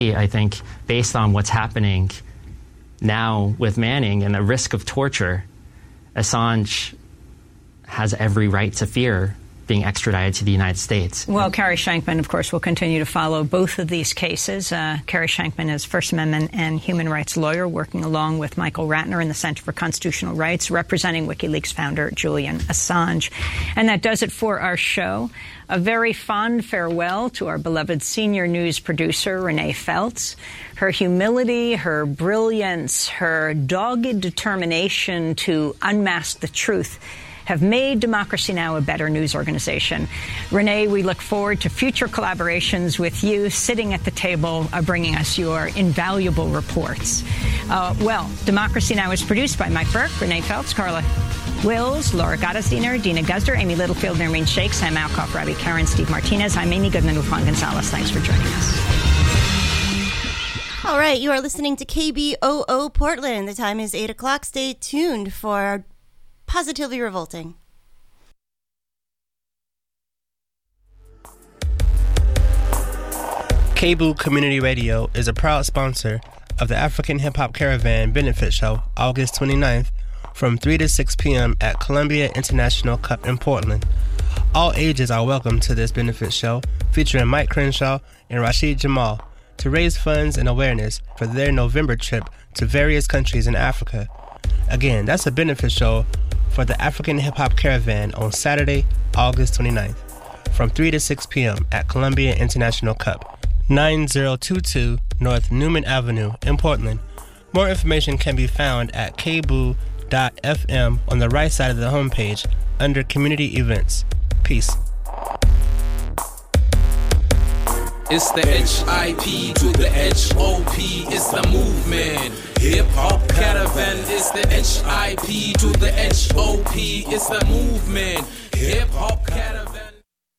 I think based on what's happening now with Manning and the risk of torture, Assange has every right to fear being extradited to the United States. Well, Carrie Shankman, of course, will continue to follow both of these cases. Carrie Shankman is First Amendment and human rights lawyer working along with Michael Ratner in the Center for Constitutional Rights, representing WikiLeaks founder Julian Assange. And that does it for our show. A very fond farewell to our beloved senior news producer, Renee Feltz. Her humility, her brilliance, her dogged determination to unmask the truth have made Democracy Now! A better news organization. Renee, we look forward to future collaborations with you sitting at the table, bringing us your invaluable reports. Democracy Now! Is produced by Mike Burke, Renee Feltz, Carla Wills, Laura Gottesdiener, Dina Guzder, Amy Littlefield, Nermeen Sheikh, Sam Alcoff, Robbie Karen, Steve Martinez. I'm Amy Goodman with Juan Gonzalez. Thanks for joining us. All right, you are listening to KBOO Portland. The time is 8 o'clock. Stay tuned for Positively Revolting. KBOO Community Radio is a proud sponsor of the African Hip Hop Caravan Benefit Show, August 29th, from 3 to 6 p.m. at Columbia International Cup in Portland. All ages are welcome to this benefit show, featuring Mike Crenshaw and Rashid Jamal, to raise funds and awareness for their November trip to various countries in Africa. Again, that's a benefit show for the African Hip Hop Caravan on Saturday, August 29th, from 3 to 6 p.m. at Columbia International Cup, 9022 North Newman Avenue in Portland. More information can be found at kboo.fm on the right side of the homepage under Community Events. Peace. It's the HIP to the HOP, it's the movement. Hip Hop Caravan is the HIP to the HOP, it's the movement. Hip Hop Caravan.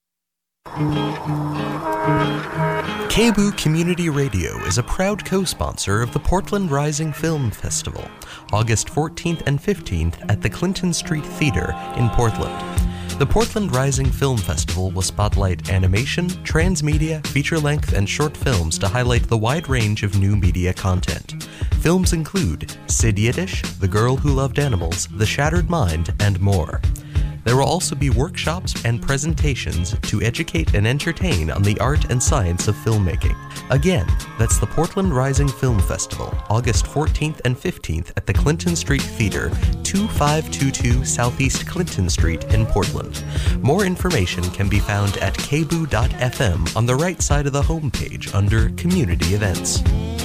KBOO Community Radio is a proud co-sponsor of the Portland Rising Film Festival, August 14th and 15th at the Clinton Street Theater in Portland. The Portland Rising Film Festival will spotlight animation, transmedia, feature-length, and short films to highlight the wide range of new media content. Films include Sid Yiddish, The Girl Who Loved Animals, The Shattered Mind, and more. There will also be workshops and presentations to educate and entertain on the art and science of filmmaking. Again, that's the Portland Rising Film Festival, August 14th and 15th at the Clinton Street Theater, 2522 Southeast Clinton Street in Portland. More information can be found at kboo.fm on the right side of the homepage under Community Events.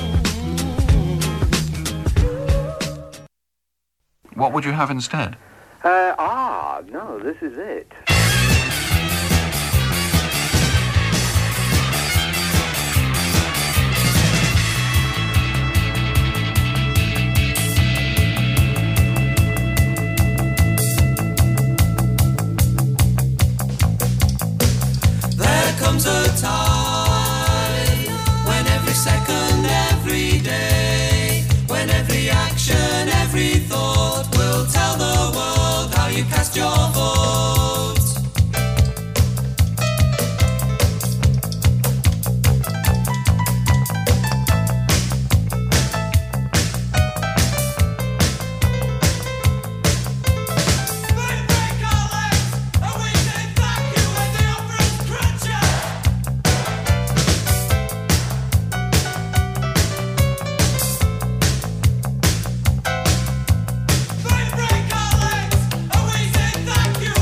What would you have instead? No, this is it. There comes a time when every second, every day, when every action, every thought will tell the world how you cast your vote. Thank you.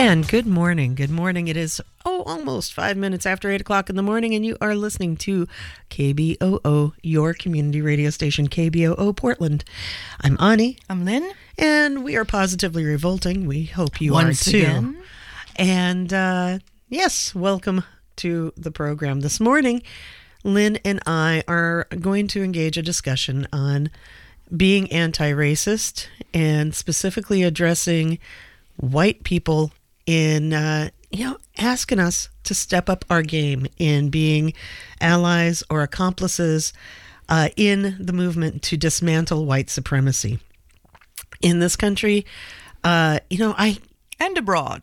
And good morning. Good morning. It is, almost 5 minutes after 8 o'clock in the morning, and you are listening to KBOO, your community radio station, KBOO Portland. I'm Ani. I'm Lynn. And we are positively revolting. We hope you Once are too. Again. And yes, welcome to the program. This morning, Lynn and I are going to engage a discussion on being anti-racist and specifically addressing white people in, asking us to step up our game in being allies or accomplices in the movement to dismantle white supremacy. In this country, and abroad.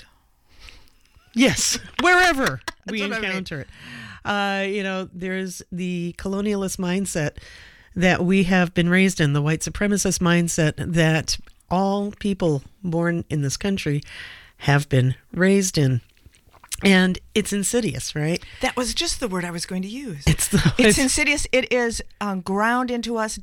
Yes, wherever we encounter it. There's the colonialist mindset that we have been raised in, the white supremacist mindset that all people born in this country have been raised in. And it's insidious, right? That was just the word I was going to use. It's insidious. It is ground into us.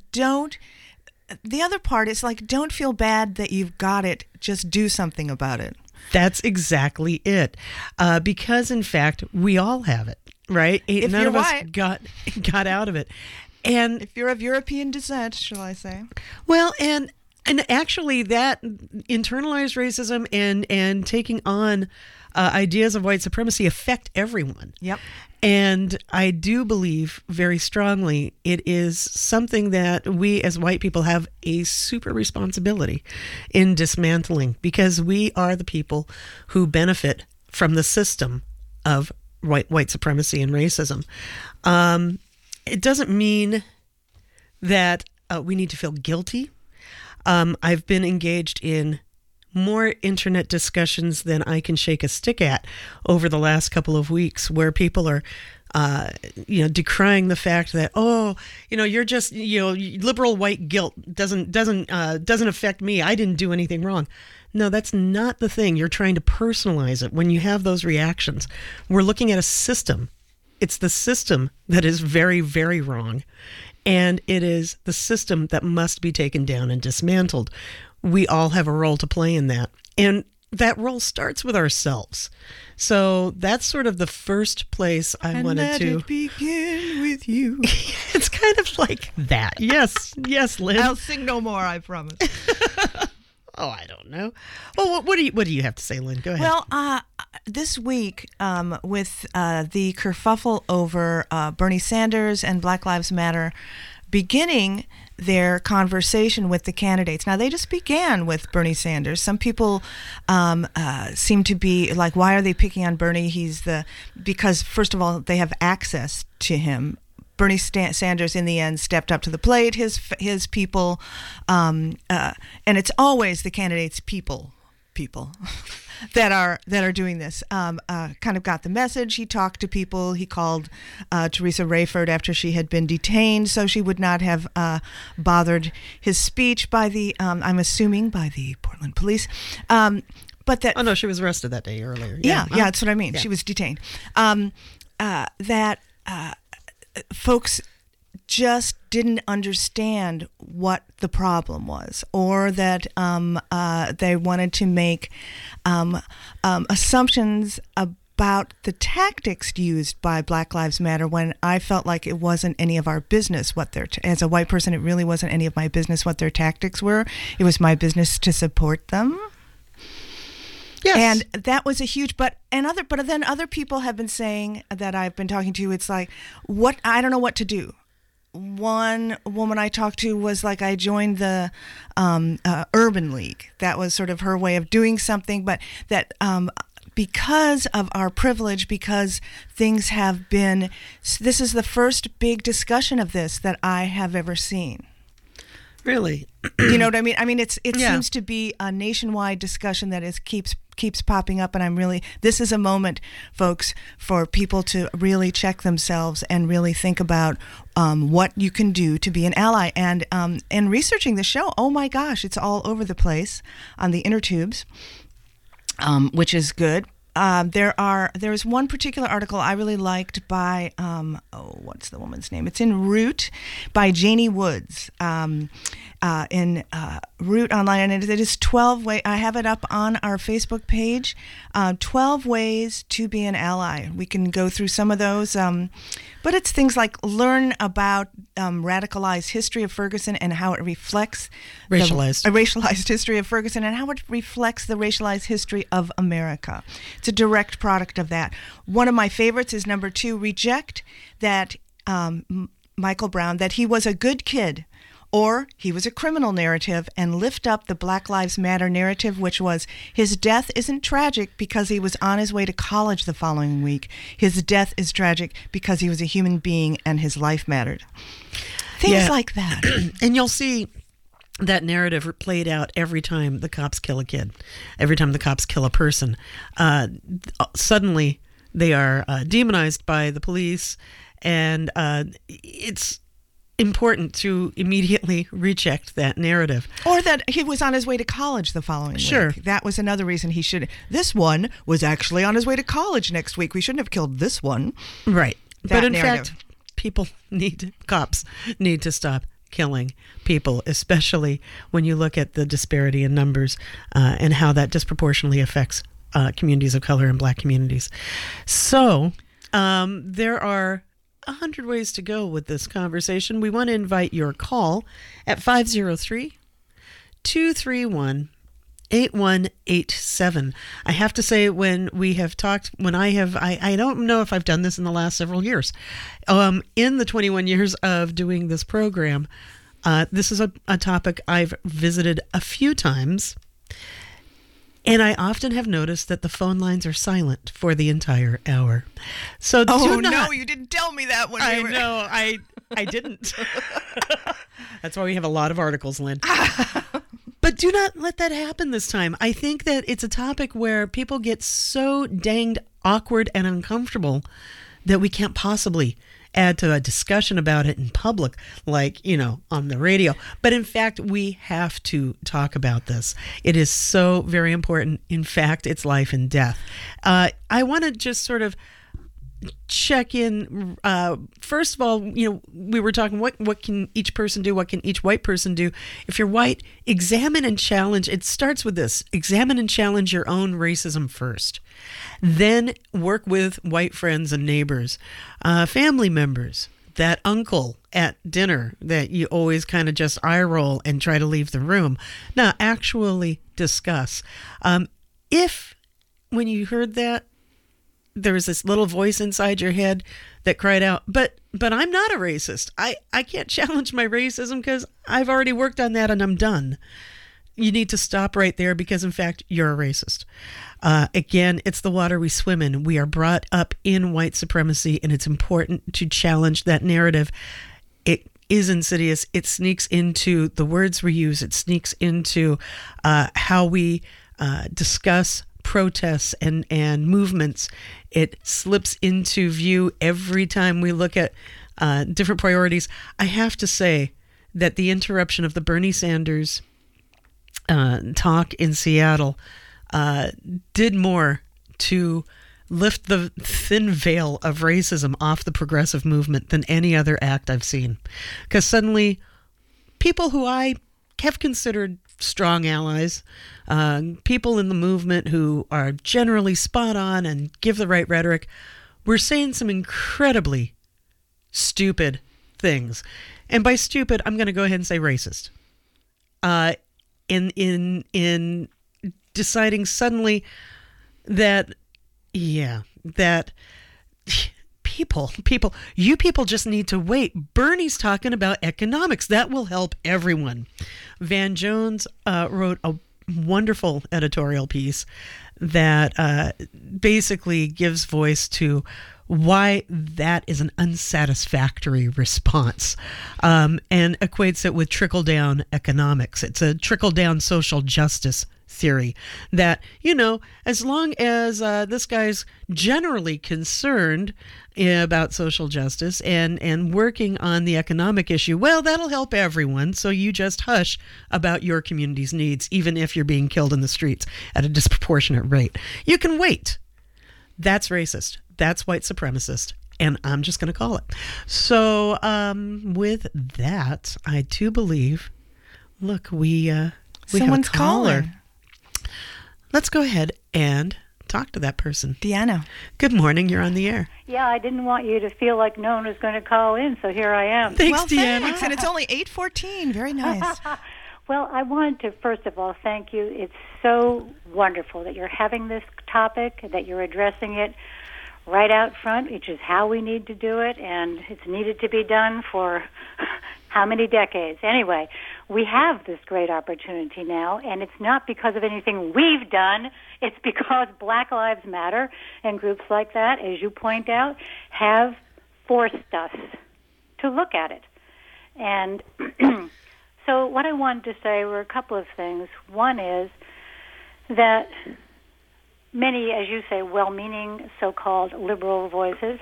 The other part is like, don't feel bad that you've got it. Just do something about it. That's exactly it. Because, in fact, we all have it, right? If None you're of us white. got out of it. And if you're of European descent, shall I say? Well, and actually that internalized racism and taking on ideas of white supremacy affect everyone. Yep. And I do believe very strongly it is something that we as white people have a super responsibility in dismantling, because we are the people who benefit from the system of white supremacy and racism. It doesn't mean that we need to feel guilty. I've been engaged in more internet discussions than I can shake a stick at over the last couple of weeks, where people are, decrying the fact that, you're just, liberal white guilt doesn't affect me. I didn't do anything wrong. No, that's not the thing. You're trying to personalize it when you have those reactions. We're looking at a system. It's the system that is very, very wrong. And it is the system that must be taken down and dismantled. We all have a role to play in that. And that role starts with ourselves. So that's sort of the first place I wanted to... let it begin with you. It's kind of like that. Yes, Lynn. I'll sing no more, I promise. Oh, I don't know. Well, what do you have to say, Lynn? Go ahead. Well, this week, with the kerfuffle over Bernie Sanders and Black Lives Matter beginning their conversation with the candidates. Now, they just began with Bernie Sanders. Some people seem to be like, why are they picking on Bernie? Because, first of all, they have access to him. Bernie Sanders, in the end, stepped up to the plate. His people, and it's always the candidates' people that are doing this. Kind of got the message. He talked to people. He called Teresa Rayford after she had been detained, so she would not have bothered his speech by the, I'm assuming, by the Portland police. But that. Oh no, she was arrested that day earlier. Yeah, that's what I mean. Yeah. She was detained. Folks just didn't understand what the problem was, or that they wanted to make assumptions about the tactics used by Black Lives Matter, when I felt like it wasn't any of our business as a white person, it really wasn't any of my business what their tactics were. It was my business to support them. Yes. And that was a huge, but then other people have been saying that I've been talking to, it's like, I don't know what to do. One woman I talked to was like, I joined the Urban League. That was sort of her way of doing something, but that because of our privilege, because things have been, this is the first big discussion of this that I have ever seen. Really? You know what I mean? I mean, it seems to be a nationwide discussion that keeps popping up, and this is a moment, folks, for people to really check themselves and really think about what you can do to be an ally. And researching the show, oh my gosh, it's all over the place on the inner tubes, which is good. There's one particular article I really liked by, what's the woman's name? It's in Root by Janie Woods. Root online, and it is 12 ways. I have it up on our Facebook page. 12 ways to be an ally. We can go through some of those, but it's things like learn about radicalized history of Ferguson and how it reflects racialized history of Ferguson and how it reflects the racialized history of America. It's a direct product of that. One of my favorites is number 2. Reject that Michael Brown, that he was a good kid, or he was a criminal narrative, and lift up the Black Lives Matter narrative, which was his death isn't tragic because he was on his way to college the following week. His death is tragic because he was a human being and his life mattered. Things like that. And you'll see that narrative played out every time the cops kill a kid, every time the cops kill a person. Suddenly they are demonized by the police, and it's important to immediately reject that narrative. Or that he was on his way to college the following week. That was another reason he should. This one was actually on his way to college next week. We shouldn't have killed this one. Right. But in narrative. fact, cops need to stop killing people, especially when you look at the disparity in numbers and how that disproportionately affects communities of color and Black communities. So there are 100 ways to go with this conversation. We want to invite your call at 503-231-8187. I have to say, when we have talked, I don't know if I've done this in the last several years. In the 21 years of doing this program, this is a topic I've visited a few times. And I often have noticed that the phone lines are silent for the entire hour. So no, you didn't tell me that when I know, I didn't. That's why we have a lot of articles, Lynn. But do not let that happen this time. I think that it's a topic where people get so danged awkward and uncomfortable that we can't possibly add to a discussion about it in public, like, on the radio. But in fact, we have to talk about this. It is so very important. In fact, it's life and death. I want to just sort of check in. First of all, we were talking, what can each person do? What can each white person do? If you're white, examine and challenge. It starts with this. Examine and challenge your own racism first. Then work with white friends and neighbors, family members, that uncle at dinner that you always kind of just eye roll and try to leave the room. Now, actually discuss. If, when you heard that, there was this little voice inside your head that cried out, but I'm not a racist. I can't challenge my racism because I've already worked on that and I'm done. You need to stop right there because, in fact, you're a racist. Again, it's the water we swim in. We are brought up in white supremacy, and it's important to challenge that narrative. It is insidious. It sneaks into the words we use. It sneaks into how we discuss protests and movements. It slips into view every time we look at different priorities. I have to say that the interruption of the Bernie Sanders talk in Seattle did more to lift the thin veil of racism off the progressive movement than any other act I've seen. Because suddenly, people who I have considered strong allies, people in the movement who are generally spot on and give the right rhetoric, were saying some incredibly stupid things. And by stupid, I'm going to go ahead and say racist. In deciding suddenly that people, you people just need to wait. Bernie's talking about economics. That will help everyone. Van Jones wrote a wonderful editorial piece that basically gives voice to why that is an unsatisfactory response, and equates it with trickle-down economics. It's a trickle-down social justice theory that, as long as this guy's generally concerned about social justice and working on the economic issue, well, that'll help everyone. So you just hush about your community's needs, even if you're being killed in the streets at a disproportionate rate. You can wait. That's racist. That's white supremacist. And I'm just going to call it. So with that, I do believe, look, we Someone's calling. Let's go ahead and talk to that person. Deanna. Good morning. You're on the air. Yeah, I didn't want you to feel like no one was going to call in, so here I am. Thanks, Well, Deanna. thanks. And it's only 8:14. Very nice. Well, I wanted to, first of all, thank you. It's so wonderful that you're having this topic, that you're addressing it right out front, which is how we need to do it, and it's needed to be done for how many decades? Anyway, we have this great opportunity now, and it's not because of anything we've done. It's because Black Lives Matter and groups like that, as you point out, have forced us to look at it. And so what I wanted to say were a couple of things. One is that many, as you say, well-meaning so-called liberal voices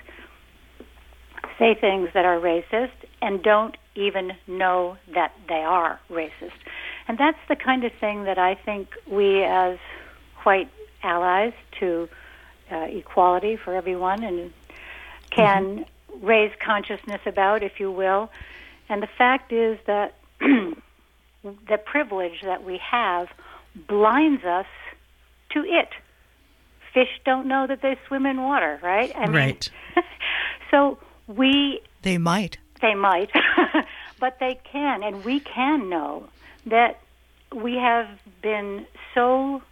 say things that are racist and don't even know that they are racist. And that's the kind of thing that I think we as white allies to equality for everyone and can raise consciousness about, if you will. And the fact is that the privilege that we have blinds us to it. Fish don't know that they swim in water, right? I mean, right. So They might. They might, but they can, and we can know that we have been so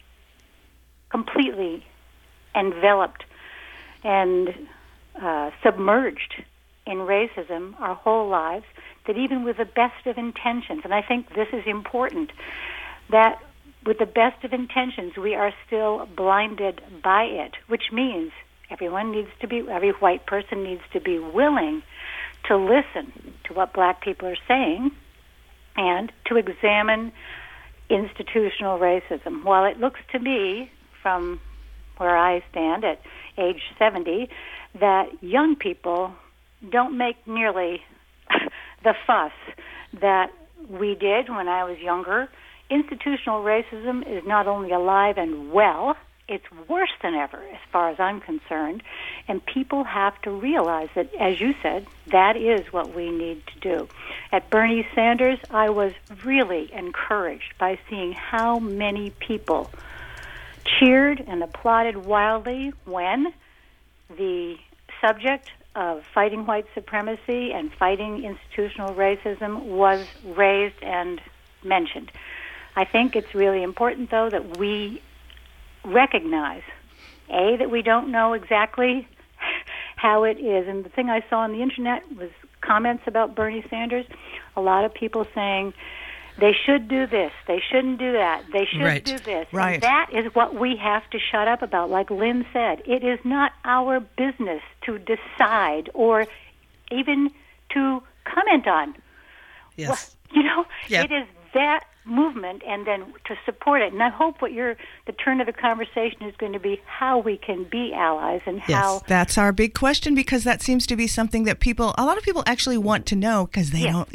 completely enveloped and submerged in racism our whole lives that even with the best of intentions, and I think this is important, that with the best of intentions we are still blinded by it, which means every white person needs to be willing to listen to what black people are saying and to examine institutional racism. While it looks to me, from where I stand at age 70, that young people don't make nearly the fuss that we did when I was younger. Institutional racism is not only alive and well, it's worse than ever as far as I'm concerned, and people have to realize that, as you said, that is what we need to do. At Bernie Sanders, I was really encouraged by seeing how many people cheered and applauded wildly when the subject of fighting white supremacy and fighting institutional racism was raised and mentioned. I think it's really important, though, that we recognize, A, that we don't know exactly how it is. And the thing I saw on the Internet was comments about Bernie Sanders. A lot of people saying they should do this, they shouldn't do that, they should do this. Right. And that is what we have to shut up about. Like Lynn said, it is not our business to decide or even to comment on. Yes. Well, It is that movement, and then to support it. And I hope the turn of the conversation is going to be how we can be allies and how... That's our big question, because that seems to be something that a lot of people actually want to know, because they don't,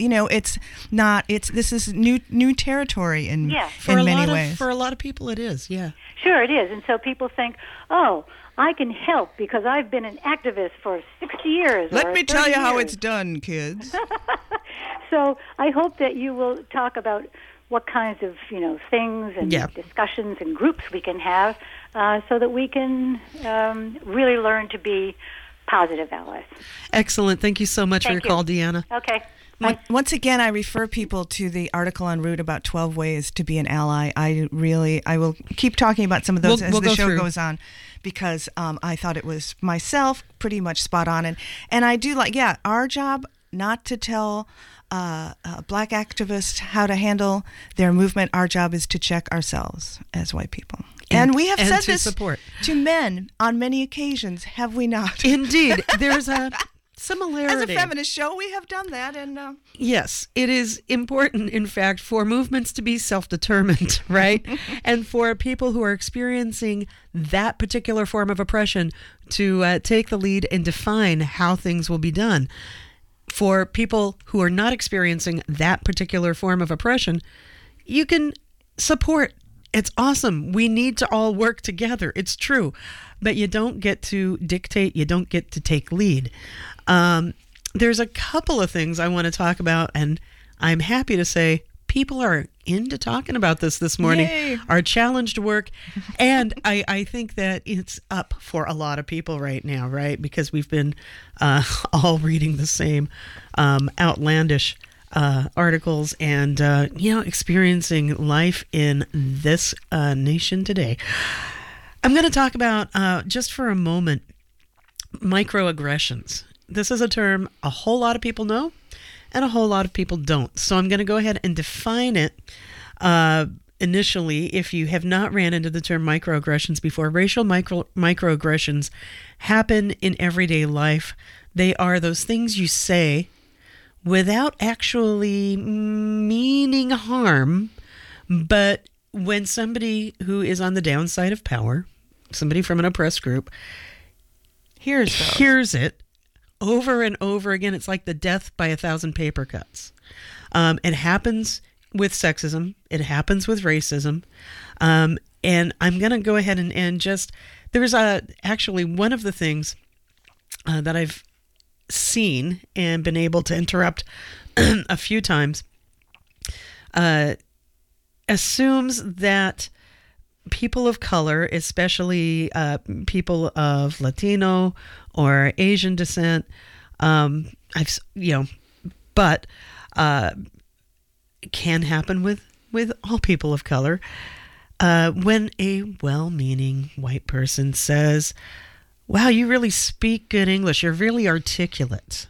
this is new territory in many ways. For a lot of people it is, yeah. Sure it is. And so people think, oh, I can help because I've been an activist for 60 years. Let me tell you how years. it's done, kids. So I hope that you will talk about what kinds of things and discussions and groups we can have so that we can really learn to be positive allies. Excellent. Thank you so much for your call, Deanna. Okay. Once again, I refer people to the article on Root about 12 ways to be an ally. I will keep talking about some of those as the show goes on, because I thought it was myself pretty much spot on. And I do our job not to tell black activists how to handle their movement. Our job is to check ourselves as white people. And we have said this to men on many occasions, have we not? Indeed. There's a similarity. As a feminist show, we have done that. And yes, it is important, in fact, for movements to be self-determined, right? And for people who are experiencing that particular form of oppression to take the lead and define how things will be done. For people who are not experiencing that particular form of oppression, you can support. It's awesome. We need to all work together. It's true. But you don't get to dictate. You don't get to take lead. There's a couple of things I want to talk about, and I'm happy to say people are into talking about this morning. Yay. Our challenged work. And I think that it's up for a lot of people right now, right? Because we've been all reading the same outlandish articles and, experiencing life in this nation today. I'm going to talk about, just for a moment, microaggressions. This is a term a whole lot of people know and a whole lot of people don't. So I'm going to go ahead and define it initially. If you have not ran into the term microaggressions before, racial microaggressions happen in everyday life. They are those things you say without actually meaning harm, but when somebody who is on the downside of power, somebody from an oppressed group, hears it over and over again, it's like the death by 1,000 paper cuts. It happens with sexism. It happens with racism. And I'm going to go ahead and just, there's actually one of the things that I've seen and been able to interrupt a few times, assumes that people of color, especially people of Latino or Asian descent, can happen with all people of color. When a well-meaning white person says, "Wow, you really speak good English. You're really articulate."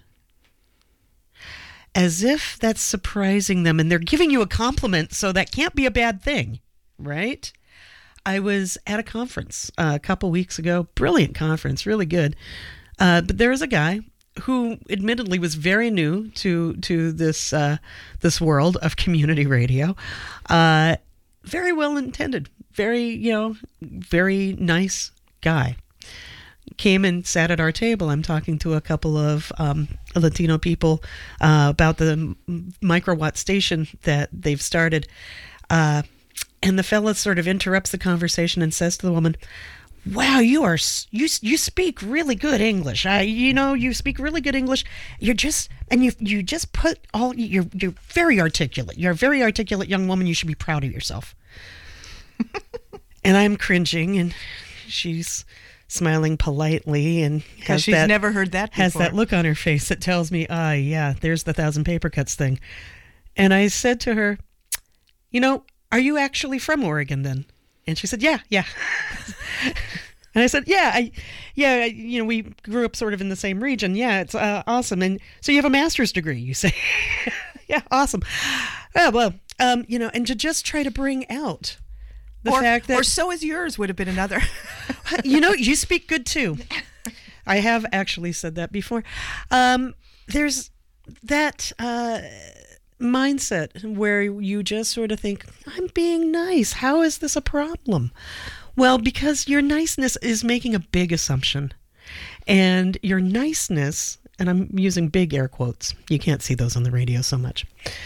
As if that's surprising them, and they're giving you a compliment, so that can't be a bad thing, right? I was at a conference a couple weeks ago, brilliant conference, really good. But there was a guy who admittedly was very new to this world of community radio. Very well intended, very nice guy. Came and sat at our table. I'm talking to a couple of Latino people about the microwatt station that they've started. And the fella sort of interrupts the conversation and says to the woman, "Wow, you speak really good English. You speak really good English. You just put all you're very articulate. You're a very articulate young woman. You should be proud of yourself." And I'm cringing, and she's smiling politely, and because she's never heard that before. Has that look on her face that tells me, yeah, there's the 1,000 paper cuts thing. And I said to her, "Are you actually from Oregon then?" And she said, yeah. And I said, we grew up sort of in the same region. Yeah, it's awesome. And so you have a master's degree, you say? Yeah, awesome. Oh, well, and to just try to bring out the fact that... Or so is yours would have been another. You speak good too. I have actually said that before. There's that... mindset where you just sort of think, I'm being nice. How is this a problem? Well, because your niceness is making a big assumption. And your niceness, and I'm using big air quotes, you can't see those on the radio so much,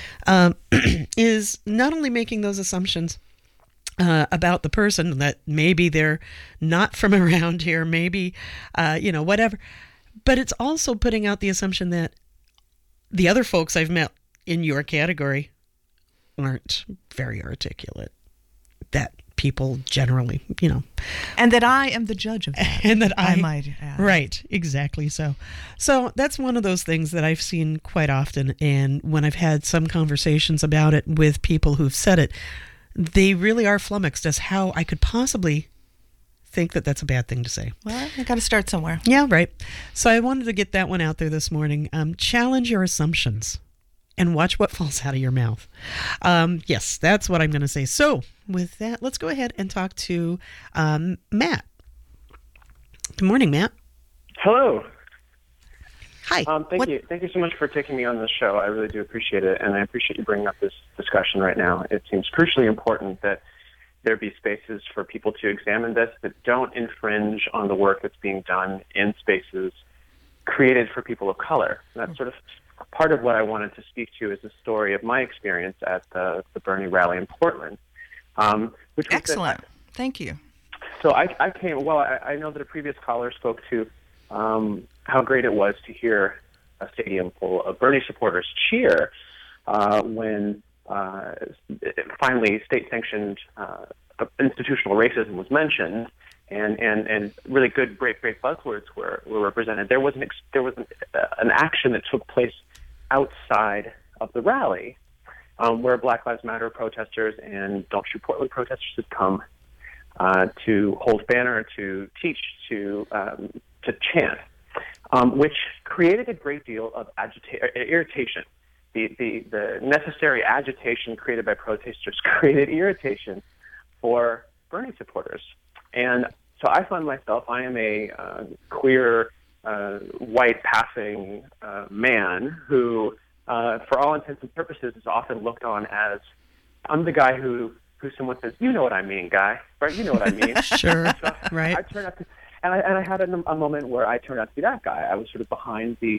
is not only making those assumptions about the person, that maybe they're not from around here, maybe, whatever, but it's also putting out the assumption that the other folks I've met in your category aren't very articulate, that people generally, and that I am the judge of that, and that I might add. Right, exactly. So that's one of those things that I've seen quite often, and when I've had some conversations about it with people who've said it, they really are flummoxed as how I could possibly think that that's a bad thing to say. Well, I got to start somewhere. Yeah, right. So I wanted to get that one out there this morning. Challenge your assumptions and watch what falls out of your mouth. Yes, that's what I'm going to say. So with that, let's go ahead and talk to Matt. Good morning, Matt. Hello. Hi. Thank you. Thank you so much for taking me on this show. I really do appreciate it, and I appreciate you bringing up this discussion right now. It seems crucially important that there be spaces for people to examine this that don't infringe on the work that's being done in spaces created for people of color. And that's sort of part of what I wanted to speak to is the story of my experience at the Bernie rally in Portland. Which was excellent. Thank you. So I came, I know that a previous caller spoke to how great it was to hear a stadium full of Bernie supporters cheer when finally state-sanctioned institutional racism was mentioned, and really good, great buzzwords were represented, there was an action that took place outside of the rally, where Black Lives Matter protesters and Don't Shoot Portland protesters had come to hold banner, to teach, to chant, which created a great deal of irritation. The necessary agitation created by protesters created irritation for Bernie supporters. And so I find myself, I am a queer, white passing man who, for all intents and purposes, is often looked on as, I'm the guy who someone says, you know what I mean, guy, right? You know what I mean. Sure, so right. I turn out to, and I had a moment where I turned out to be that guy. I was sort of behind the,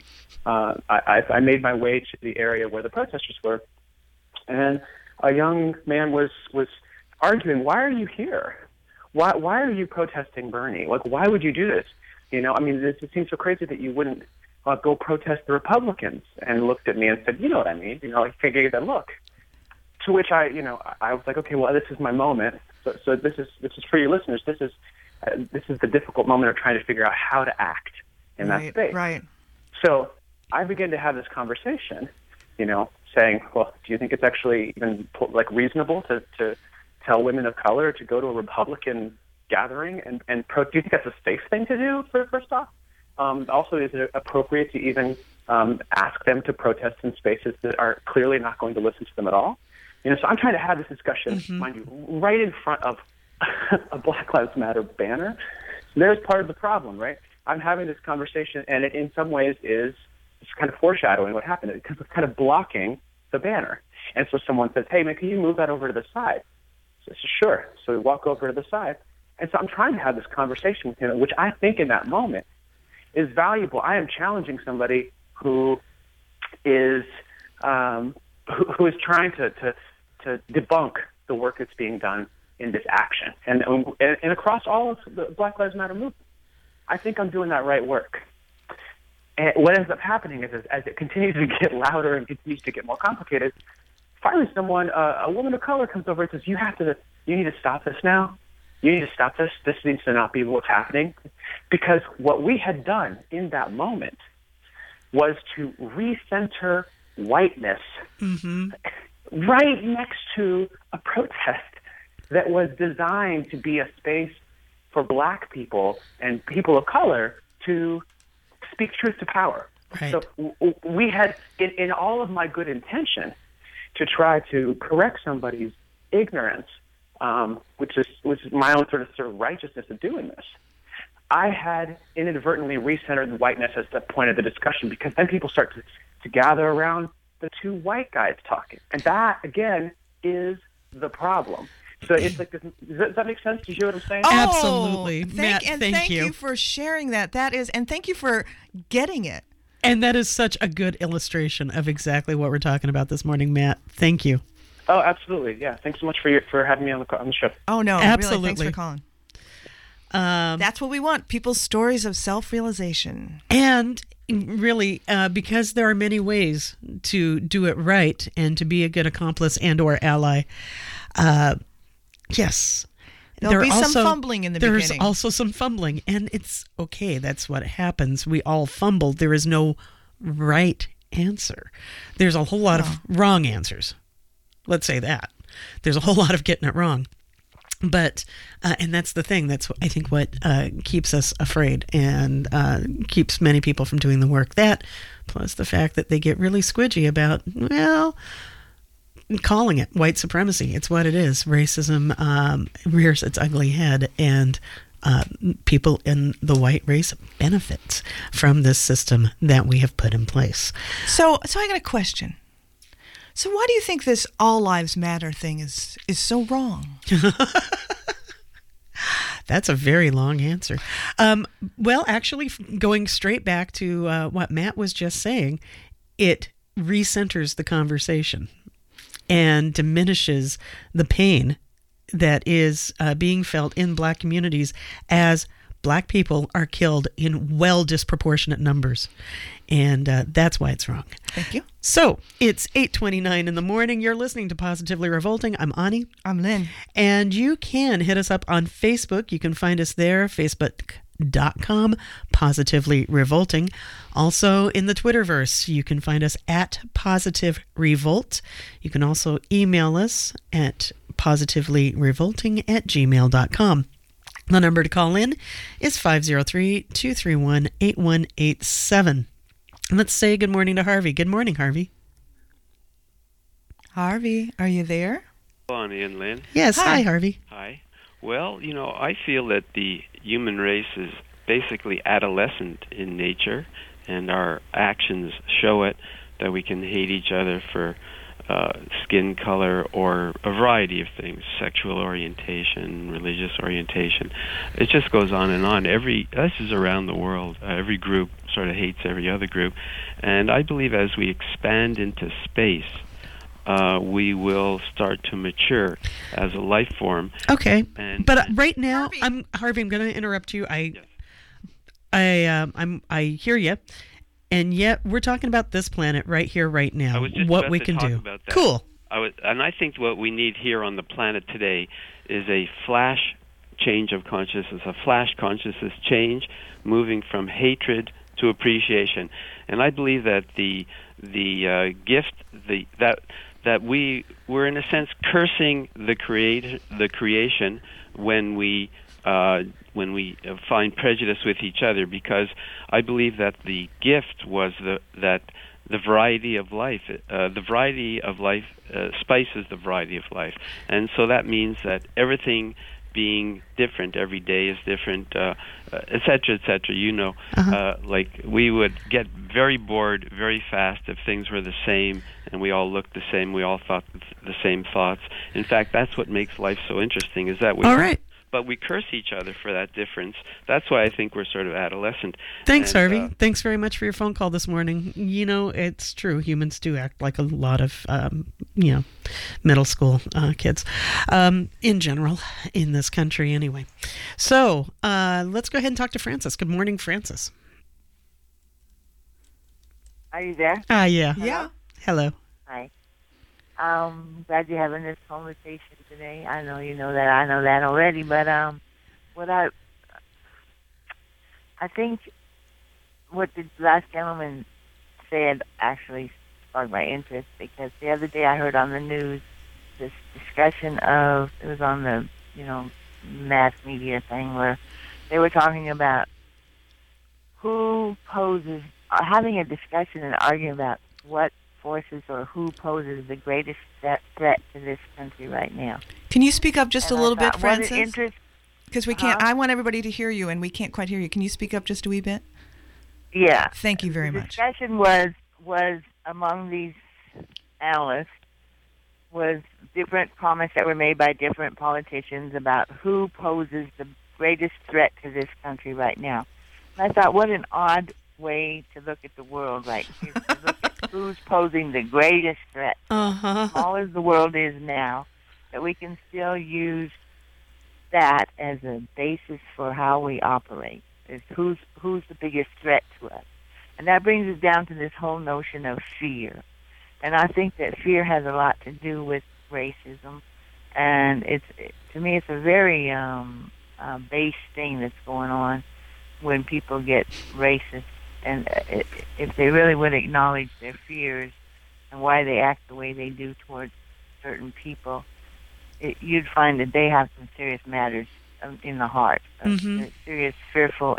I made my way to the area where the protesters were, and a young man was arguing, why are you here? Why are you protesting Bernie? Like, why would you do this? You know, I mean, it seems so crazy that you wouldn't go protest the Republicans, and looked at me and said, you know what I mean? You know, I gave that look. To which I was like, okay, well, this is my moment. So this is for your listeners. This is the difficult moment of trying to figure out how to act in that space. Right. So I began to have this conversation, saying, well, do you think it's actually even like reasonable to tell women of color to go to a Republican gathering and do you think that's a safe thing to do? First off, also, is it appropriate to even ask them to protest in spaces that are clearly not going to listen to them at all? So I'm trying to have this discussion, mind you, right in front of a Black Lives Matter banner. So there's part of the problem, right? I'm having this conversation, and it in some ways is kind of foreshadowing what happened, because it's kind of blocking the banner. And so someone says, hey, man, can you move that over to the side? So I said, sure. So we walk over to the side. And so I'm trying to have this conversation with him, which I think in that moment is valuable. I am challenging somebody who is who is trying to debunk the work that's being done in this action, and across all of the Black Lives Matter movement. I think I'm doing that right work. And what ends up happening is, as it continues to get louder and continues to get more complicated, finally someone, a woman of color, comes over and says, you need to stop this now. You need to stop this. This needs to not be what's happening. Because what we had done in that moment was to recenter whiteness right next to a protest that was designed to be a space for Black people and people of color to speak truth to power. Right. So we had, in all of my good intention, to try to correct somebody's ignorance, which is my own sort of righteousness of doing this. I had inadvertently recentered whiteness as the point of the discussion, because then people start to gather around the two white guys talking. And that, again, is the problem. So it's like, does that make sense? Do you hear what I'm saying? Oh, absolutely. Matt, thank you for sharing that. And thank you for getting it. And that is such a good illustration of exactly what we're talking about this morning, Matt. Thank you. Oh, absolutely. Yeah. Thanks so much for having me on the show. Oh, no. Absolutely. Really, thanks for calling. That's what we want, people's stories of self-realization. And really, because there are many ways to do it right and to be a good accomplice and or ally, yes. There'll be some fumbling in the beginning. There's also some fumbling, and it's okay. That's what happens. We all fumble. There is no right answer. There's a whole lot of wrong answers. Let's say that. There's a whole lot of getting it wrong. But, and that's the thing, that's, I think, what keeps us afraid and keeps many people from doing the work. That, plus the fact that they get really squidgy about, well, calling it white supremacy. It's what it is. Racism rears its ugly head, and people in the white race benefit from this system that we have put in place. So I got a question. So why do you think this all lives matter thing is so wrong? That's a very long answer. Well, actually, going straight back to what Matt was just saying, it recenters the conversation and diminishes the pain that is being felt in Black communities as Black people are killed in disproportionate numbers. And that's why it's wrong. Thank you. So it's 8:29 in the morning. You're listening to Positively Revolting. I'm Ani. I'm Lynn. And you can hit us up on Facebook. You can find us there, facebook.com, Positively Revolting. Also in the Twitterverse, you can find us at Positive Revolt. You can also email us at positivelyrevolting@gmail.com. The number to call in is 503-231-8187. Let's say good morning to Harvey. Good morning, Harvey. Harvey, are you there? Bonnie and Lynn. Yes, hi Harvey. Hi. Well, I feel that the human race is basically adolescent in nature, and our actions show it, that we can hate each other for skin color or a variety of things, sexual orientation, religious orientation. It just goes on and on. This is around the world. Every group sort of hates every other group. And I believe as we expand into space, we will start to mature as a life form. Okay. But right now, Harvey, I'm going to interrupt you. I hear you. And yet, we're talking about this planet right here, right now. What we can do. Cool. And I think what we need here on the planet today is a flash change of consciousness, a flash consciousness change, moving from hatred to appreciation. And I believe that the gift that we're in a sense cursing the creation when we find prejudice with each other, because I believe that the gift was that the variety of life. The variety of life spices the variety of life, and so that means that everything being different every day is different, et cetera, et cetera. Like we would get very bored very fast if things were the same and we all looked the same. We all thought the same thoughts. In fact, that's what makes life so interesting. Is that we. All right. But we curse each other for that difference. That's why I think we're sort of adolescent. Thanks, Harvey. Thanks very much for your phone call this morning. It's true. Humans do act like a lot of, middle school kids in general in this country anyway. So let's go ahead and talk to Francis. Good morning, Francis. Are you there? Yeah. Yeah. Hello. Hi. Glad you're having this conversation today. I know you know that. I know that already. But what I think what the last gentleman said actually sparked my interest, because the other day I heard on the news this discussion of, it was on the mass media thing, where they were talking about who poses, having a discussion and arguing about what forces or who poses the greatest threat to this country right now. Can you speak up just a little bit, Francis? Because we can't. I want everybody to hear you, and we can't quite hear you. Can you speak up just a wee bit? Yeah. Thank you very much. The discussion was among these analysts, was different comments that were made by different politicians about who poses the greatest threat to this country right now. And I thought, what an odd way to look at the world, right? To look at who's posing the greatest threat. All as the world is now, that we can still use that as a basis for how we operate. Is who's the biggest threat to us. And that brings us down to this whole notion of fear. And I think that fear has a lot to do with racism. And to me, it's a very base thing that's going on when people get racist. And if they really would acknowledge their fears and why they act the way they do towards certain people, you'd find that they have some serious matters in the heart, serious fearful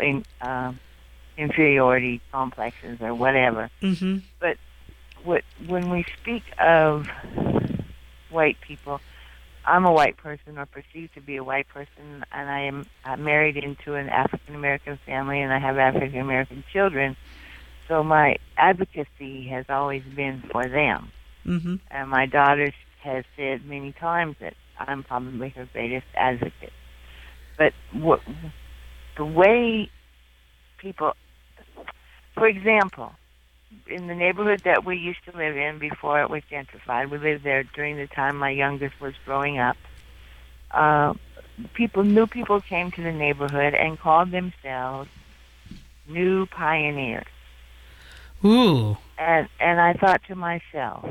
inferiority complexes or whatever. But when we speak of white people, I'm a white person, or perceived to be a white person, and I'm married into an African-American family, and I have African-American children. So my advocacy has always been for them. And my daughter has said many times that I'm probably her greatest advocate. But the way people, for example, in the neighborhood that we used to live in before it was gentrified, we lived there during the time my youngest was growing up. new people came to the neighborhood and called themselves New Pioneers. Ooh. And I thought to myself,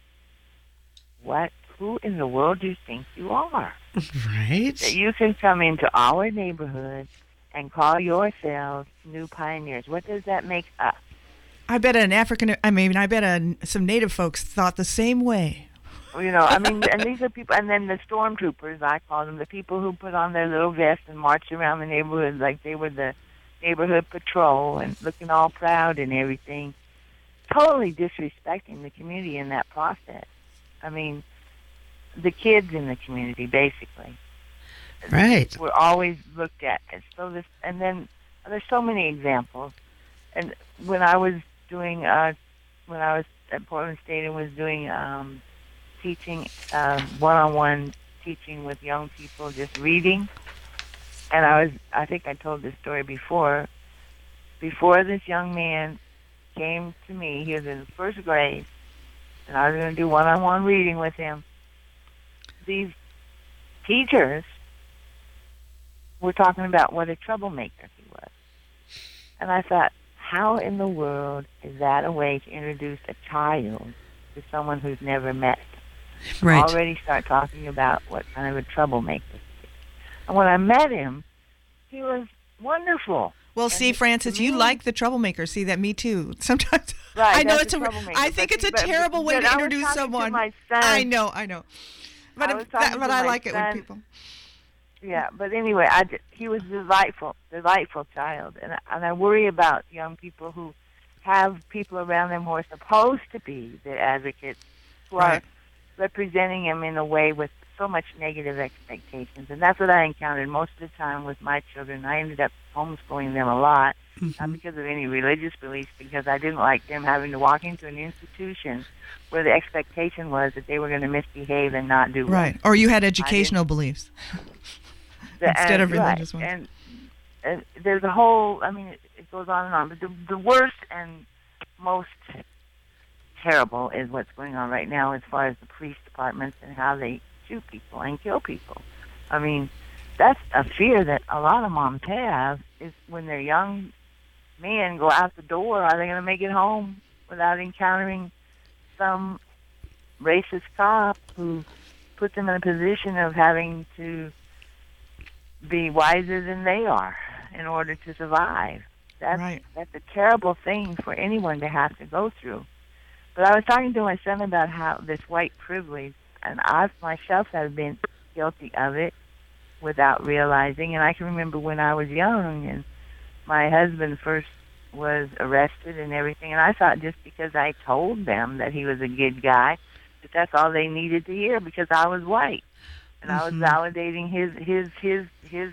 who in the world do you think you are? Right. That you can come into our neighborhood and call yourselves New Pioneers. What does that make us? I bet some Native folks thought the same way. You know, I mean, and these are people, and then the stormtroopers, I call them, the people who put on their little vests and marched around the neighborhood like they were the neighborhood patrol and looking all proud and everything, totally disrespecting the community in that process. I mean, the kids in the community, basically. Right. Were always looked at as so this, and then there's so many examples. And when I was doing, when I was at Portland State and was doing teaching, one-on-one teaching with young people, just reading, and I think I told this story before this young man came to me, he was in first grade, and I was going to do one-on-one reading with him. These teachers were talking about what a troublemaker he was. And I thought, how in the world is that a way to introduce a child to someone who's never met? Right. Already start talking about what kind of a troublemaker he is. And when I met him, he was wonderful. Well, see, Frances, you like the troublemaker. See, that me too. Sometimes right, I know it's I think it's a terrible way to introduce someone. I know. But I like it when people. Yeah, but anyway, he was a delightful child, and I worry about young people who have people around them who are supposed to be their advocates, who are representing them in a way with so much negative expectations, and that's what I encountered most of the time with my children. I ended up homeschooling them a lot, not because of any religious beliefs, because I didn't like them having to walk into an institution where the expectation was that they were going to misbehave and not do right. Or you had educational beliefs instead of religious ones. And there's a whole, I mean, it goes on and on. But the worst and most terrible is what's going on right now as far as the police departments and how they shoot people and kill people. I mean, that's a fear that a lot of moms have, is when their young men go out the door, are they going to make it home without encountering some racist cop who puts them in a position of having to be wiser than they are in order to survive. That's a terrible thing for anyone to have to go through. But I was talking to my son about how this white privilege, and I myself have been guilty of it without realizing. And I can remember when I was young and my husband first was arrested and everything, and I thought just because I told them that he was a good guy, that that's all they needed to hear because I was white, and I was validating his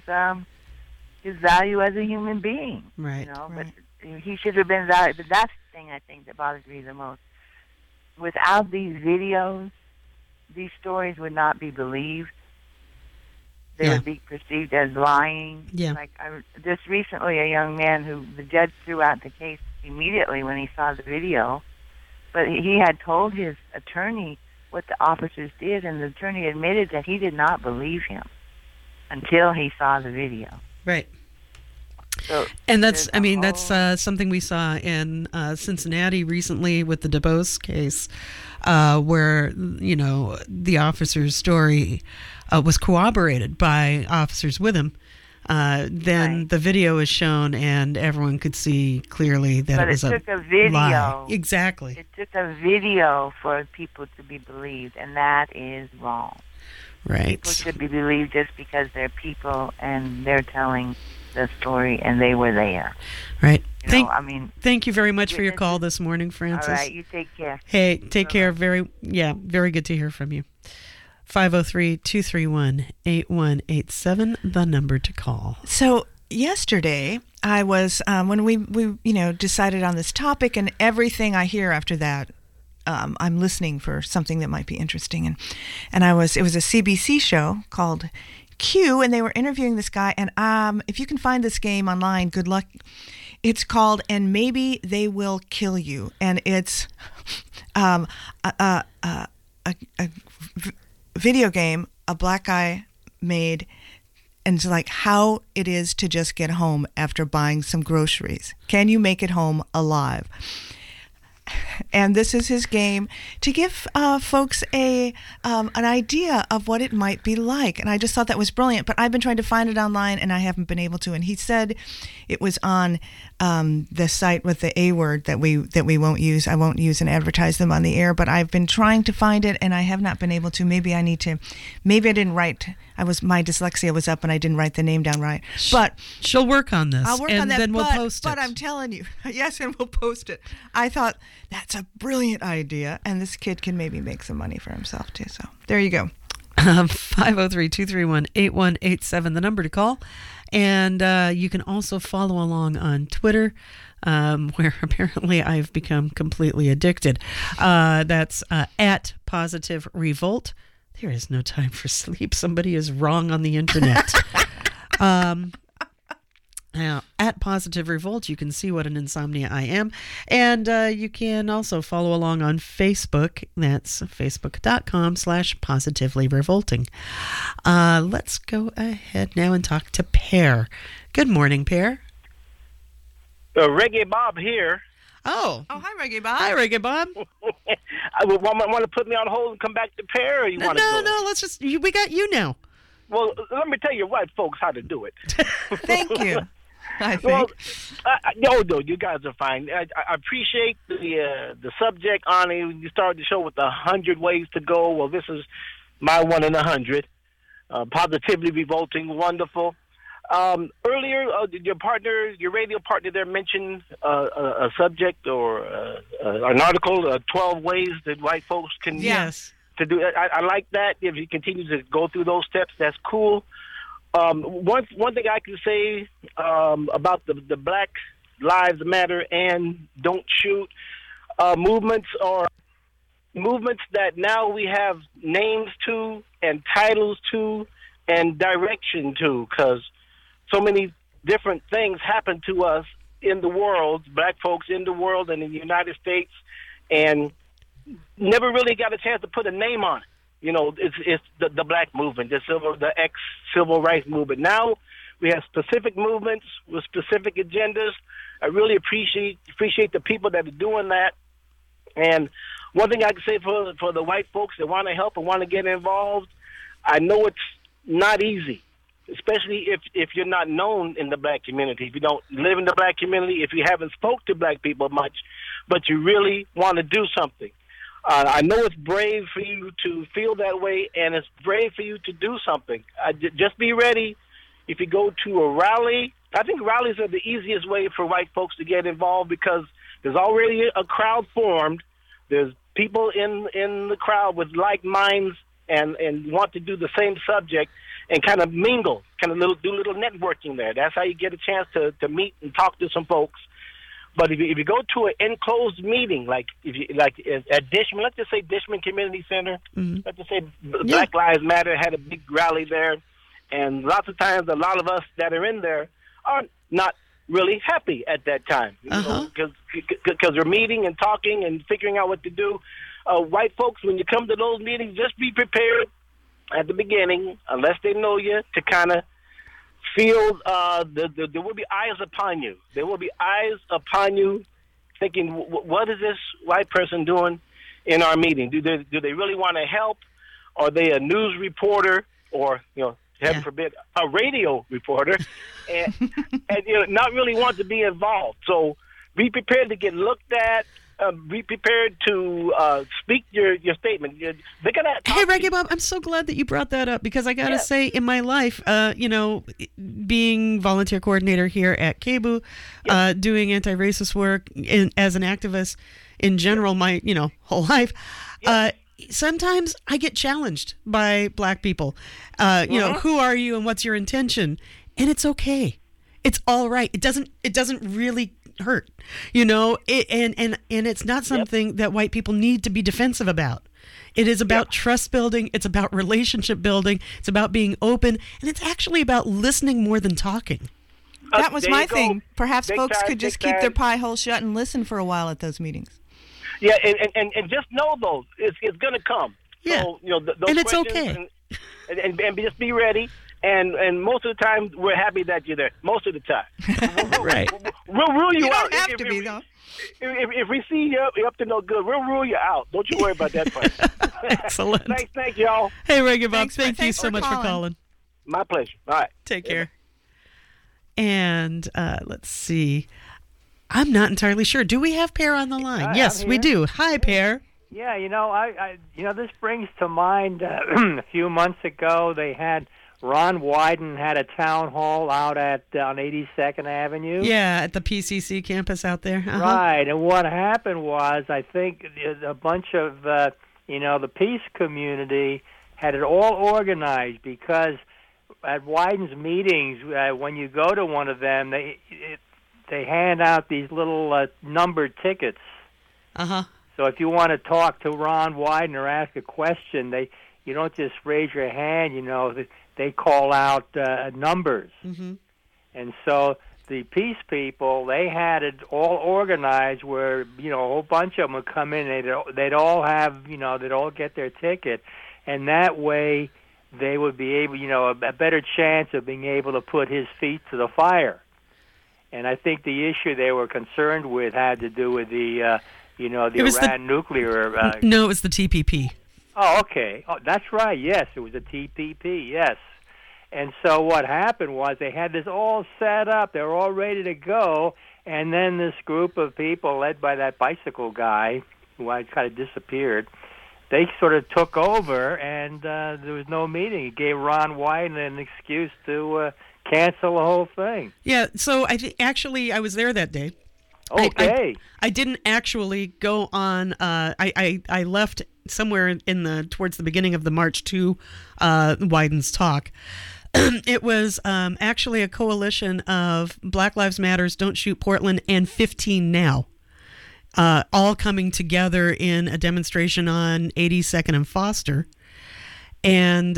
value as a human being. Right. You know, but he should have been valued. But that's the thing I think that bothers me the most. Without these videos, these stories would not be believed. They would be perceived as lying. Yeah. Like just recently, a young man who the judge threw out the case immediately when he saw the video, but he had told his attorney what the officers did, and the attorney admitted that he did not believe him until he saw the video. Right. So and that's something we saw in Cincinnati recently with the DuBose case, where, you know, the officer's story was corroborated by officers with him. Then the video is shown, and everyone could see clearly that it was a lie. Exactly. It took a video for people to be believed, and that is wrong. Right. People should be believed just because they're people and they're telling the story and they were there. Right. Thank you very much for your call this morning, Frances. All right, you take care. Hey, take care. Very good to hear from you. 503-231-8187, the number to call. So yesterday I was when we decided on this topic, and everything I hear after that, I'm listening for something that might be interesting, and it was a CBC show called Q, and they were interviewing this guy, and if you can find this game online, good luck. It's called And Maybe They Will Kill You, and it's a video game a black guy made and it's like how it is to just get home after buying some groceries. Can you make it home alive? And this is his game to give folks an idea of what it might be like. And I just thought that was brilliant. But I've been trying to find it online, and I haven't been able to. And he said it was on the site with the A word that we won't use. I won't use and advertise them on the air. But I've been trying to find it, and I have not been able to. Maybe I need to. Maybe I didn't write. My dyslexia was up, and I didn't write the name down right. But she'll work on this. I'll work and on that. Then we'll post it. But I'm telling you, yes, and we'll post it. I thought that's a brilliant idea, and this kid can maybe make some money for himself too. So there you go. 503-231-8187, the number to call. And you can also follow along on Twitter, where apparently I've become completely addicted. That's at Positive Revolt. There is no time for sleep. Somebody is wrong on the internet. Now, at Positive Revolt, you can see what an insomnia I am. And you can also follow along on Facebook. That's facebook.com/positively revolting. Let's go ahead now and talk to Pear. Good morning, Pear. Reggae Bob here. Oh, hi, Reggae Bob. Hi, Reggae Bob. I want to put me on hold and come back to Pear, or you want to go? No, let's just, we got you now. Well, let me tell your white folks how to do it. Thank you. I think. Well, no, you guys are fine. I appreciate the subject, Ani. You started the show with 100 ways to go. Well, this is my 1 in 100. Positively revolting, wonderful. Earlier, your radio partner there mentioned a subject or an article, 12 ways that white folks can to do. I like that. If you continue to go through those steps, that's cool. One thing I can say about the Black Lives Matter and Don't Shoot movements are movements that now we have names to and titles to and direction to, because so many different things happen to us in the world, black folks in the world and in the United States, and never really got a chance to put a name on it. You know, it's the black movement, the ex-civil rights movement. Now we have specific movements with specific agendas. I really appreciate the people that are doing that. And one thing I can say for the white folks that want to help and want to get involved, I know it's not easy, especially if you're not known in the black community, if you don't live in the black community, if you haven't spoke to black people much, but you really want to do something. I know it's brave for you to feel that way, and it's brave for you to do something. Just be ready. If you go to a rally, I think rallies are the easiest way for white folks to get involved because there's already a crowd formed. There's people in the crowd with like minds and want to do the same subject and kind of mingle, do little networking there. That's how you get a chance to meet and talk to some folks. But if you go to an enclosed meeting, like at Dishman, let's just say Dishman Community Center, let's just say Black Lives Matter had a big rally there, and lots of times a lot of us that are in there are not really happy at that time because they're meeting and talking and figuring out what to do. White folks, when you come to those meetings, just be prepared at the beginning, unless they know you, to kind of feel there will be eyes upon you. There will be eyes upon you thinking, what is this white person doing in our meeting? Do they really want to help? Are they a news reporter or, heaven forbid, a radio reporter and not really want to be involved? So be prepared to get looked at. Be prepared to speak your statement. They're gonna hey, Reggae Bob, I'm so glad that you brought that up because I got to say, in my life, being volunteer coordinator here at KBOO, doing anti-racist work as an activist in general, my whole life, sometimes I get challenged by black people. Who are you and what's your intention? And it's okay. It's all right. It doesn't really hurt, and it's not something that white people need to be defensive about. It is about trust building. It's about relationship building. It's about being open, and it's actually about listening more than talking. That was my thing. Perhaps folks could just keep their pie hole shut and listen for a while at those meetings. Yeah, and just know it's going to come. Yeah, so, those and it's okay. And just be ready. and most of the time we're happy that you're there. Most of the time, right? We'll rule you out. Don't have to be though. If we see you're up to no good, we'll rule you out. Don't you worry about that part. Excellent. Thanks, y'all. Hey, Reggae Bob, thank you so much for calling. My pleasure. All right. Take care. And let's see. I'm not entirely sure. Do we have Pear on the line? Yes, we do. Hi, Pear. Yeah, I this brings to mind a few months ago they had Ron Wyden had a town hall out on 82nd Avenue. Yeah, at the PCC campus out there. Uh-huh. Right, and what happened was I think a bunch of the peace community had it all organized because at Wyden's meetings, when you go to one of them, they hand out these little numbered tickets. Uh-huh. So if you want to talk to Ron Wyden or ask a question, you don't just raise your hand. They call out numbers. Mm-hmm. And so the peace people, they had it all organized where a whole bunch of them would come in. They'd all have they'd all get their ticket, and that way they would be able a better chance of being able to put his feet to the fire. And I think the issue they were concerned with had to do with the Iran nuclear. No, it was the TPP. Oh, okay. Oh, that's right. Yes, it was a TPP. Yes. And so what happened was they had this all set up. They were all ready to go. And then this group of people led by that bicycle guy who had kind of disappeared, they sort of took over, and there was no meeting. It gave Ron Wyden an excuse to cancel the whole thing. Yeah, so I was there that day. Okay. I didn't actually go on. I left somewhere towards the beginning of the March to Wyden's talk. It was actually a coalition of Black Lives Matters, Don't Shoot Portland, and 15 Now, all coming together in a demonstration on 82nd and Foster. And,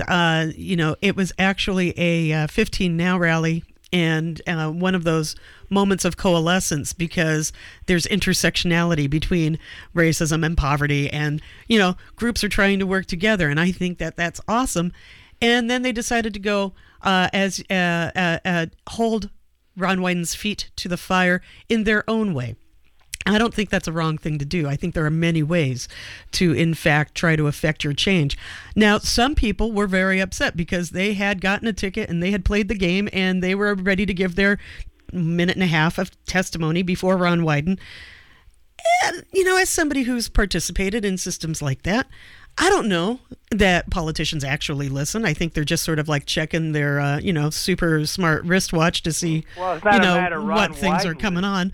it was actually a 15 Now rally and one of those moments of coalescence because there's intersectionality between racism and poverty and, groups are trying to work together. And I think that that's awesome. And then they decided to go hold Ron Wyden's feet to the fire in their own way. I don't think that's a wrong thing to do. I think there are many ways to, in fact, try to affect your change. Now, some people were very upset because they had gotten a ticket and they had played the game and they were ready to give their minute and a half of testimony before Ron Wyden. And, as somebody who's participated in systems like that, I don't know that politicians actually listen. I think they're just sort of like checking their, super smart wristwatch to see, what things are coming on.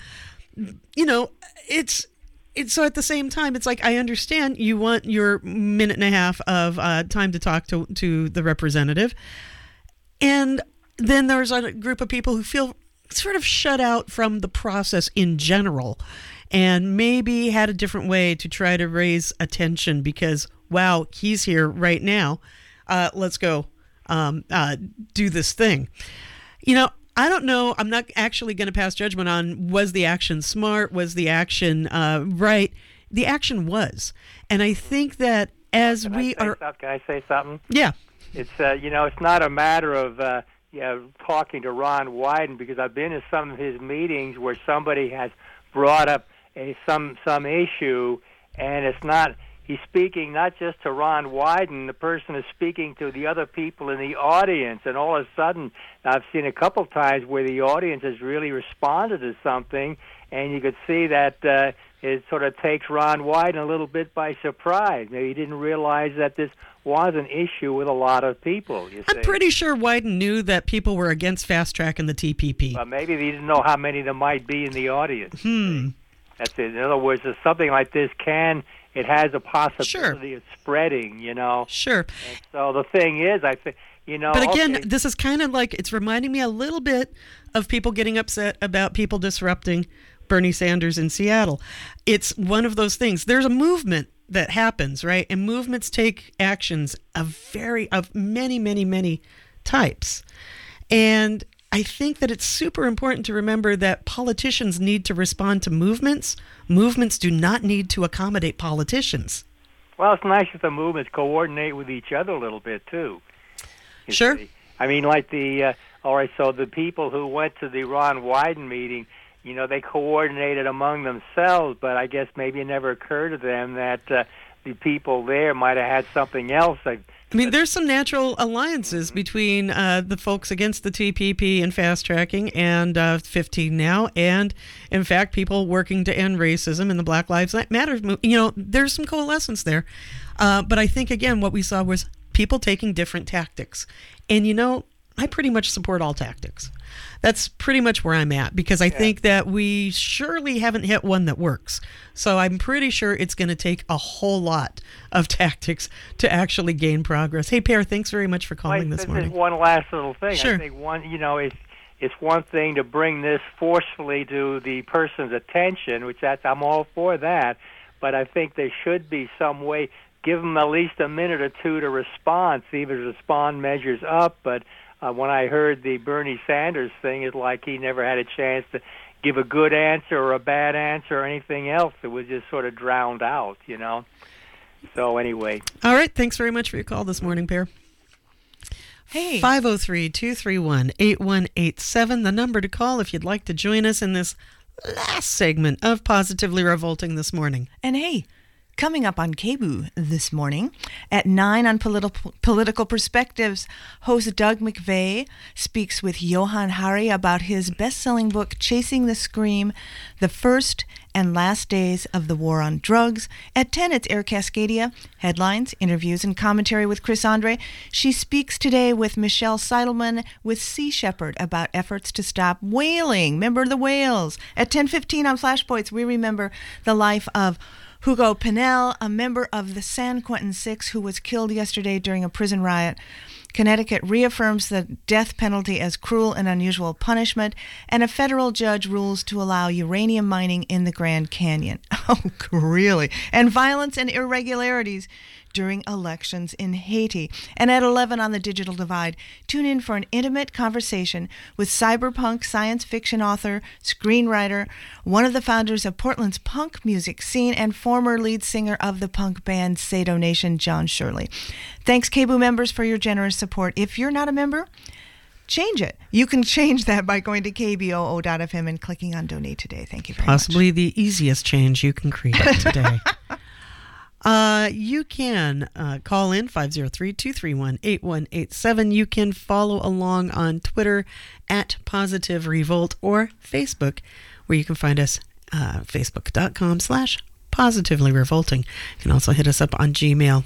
It's so at the same time, it's like, I understand you want your minute and a half of time to talk to the representative. And then there's a group of people who feel sort of shut out from the process in general and maybe had a different way to try to raise attention because, wow, he's here right now. Let's go do this thing. I don't know. I'm not actually going to pass judgment on was the action smart, was the action right. The action was. And I think that as Can I say something? Yeah. It's, it's not a matter of talking to Ron Wyden because I've been to some of his meetings where somebody has brought up some issue and it's not... He's speaking not just to Ron Wyden, the person is speaking to the other people in the audience, and all of a sudden, I've seen a couple times where the audience has really responded to something, and you could see that it sort of takes Ron Wyden a little bit by surprise. Maybe he didn't realize that this was an issue with a lot of people. I'm pretty sure Wyden knew that people were against fast track and the TPP. Well, maybe he didn't know how many there might be in the audience. That's it. In other words, if something like this it has a possibility of spreading, Sure. And so the thing is, I think, But again, this is kind of like, it's reminding me a little bit of people getting upset about people disrupting Bernie Sanders in Seattle. It's one of those things. There's a movement that happens, right? And movements take actions of many, many, many types. And I think that it's super important to remember that politicians need to respond to movements. Movements do not need to accommodate politicians. Well, it's nice if the movements coordinate with each other a little bit, too. Sure. I mean, like all right, so the people who went to the Ron Wyden meeting, you know, they coordinated among themselves, but I guess maybe it never occurred to them that the people there might have had something else. I mean, there's some natural alliances between the folks against the TPP and fast tracking and 15 Now, and in fact, people working to end racism and the Black Lives Matter movement. You know, there's some coalescence there. But I think, again, what we saw was people taking different tactics. And, you know, I pretty much support all tactics. That's pretty much where I'm at, because I think that we surely haven't hit one that works. So I'm pretty sure it's going to take a whole lot of tactics to actually gain progress. Hey, Per, thanks very much for calling this morning. Just one last little thing. Sure. I think it's one thing to bring this forcefully to the person's attention, which I'm all for that, but I think there should be some way, give them at least a minute or two to respond, see if his response measures up, but when I heard the Bernie Sanders thing, it's like he never had a chance to give a good answer or a bad answer or anything else. It was just sort of drowned out, you know. So anyway. All right. Thanks very much for your call this morning, Per. Hey. 503-231-8187, the number to call if you'd like to join us in this last segment of Positively Revolting this morning. And hey, coming up on KBOO this morning at 9 on Political Perspectives, host Doug McVeigh speaks with Johan Hari about his best-selling book, Chasing the Scream, The First and Last Days of the War on Drugs. At 10, it's Air Cascadia, headlines, interviews, and commentary with Chris Andre. She speaks today with Michelle Seidelman with Sea Shepherd about efforts to stop whaling. Remember the whales. At 10:15 on Flashpoints, we remember the life of Hugo Pinell, a member of the San Quentin Six who was killed yesterday during a prison riot. Connecticut reaffirms the death penalty as cruel and unusual punishment, and a federal judge rules to allow uranium mining in the Grand Canyon. Oh, really? And violence and irregularities during elections in Haiti. And at 11 on the Digital Divide, tune in for an intimate conversation with cyberpunk science fiction author, screenwriter, one of the founders of Portland's punk music scene, and former lead singer of the punk band Sado Nation, John Shirley. Thanks, KBOO members, for your generous support. If you're not a member, change it. You can change that by going to kboo.fm and clicking on Donate Today. Thank you very much. Possibly the easiest change you can create today. You can call in 503-231-8187. You can follow along on Twitter at Positive Revolt, or Facebook, where you can find us facebook.com/Positively Revolting. You can also hit us up on Gmail,